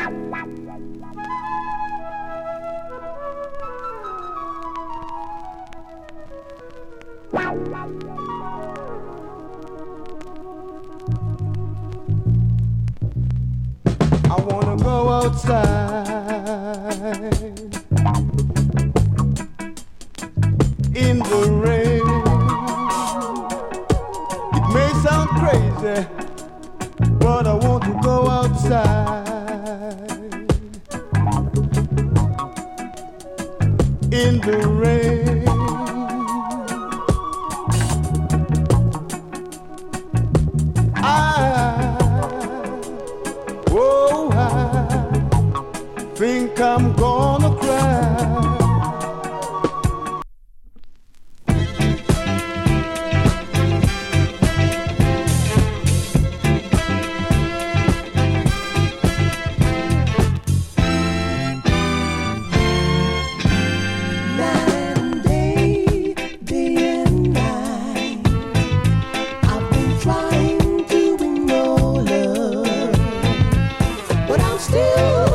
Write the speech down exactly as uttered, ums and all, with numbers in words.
I wanna go outside in the rain. It may sound crazy, but I want to go outside in the rain. I, oh, I think I'm gonna cry. Still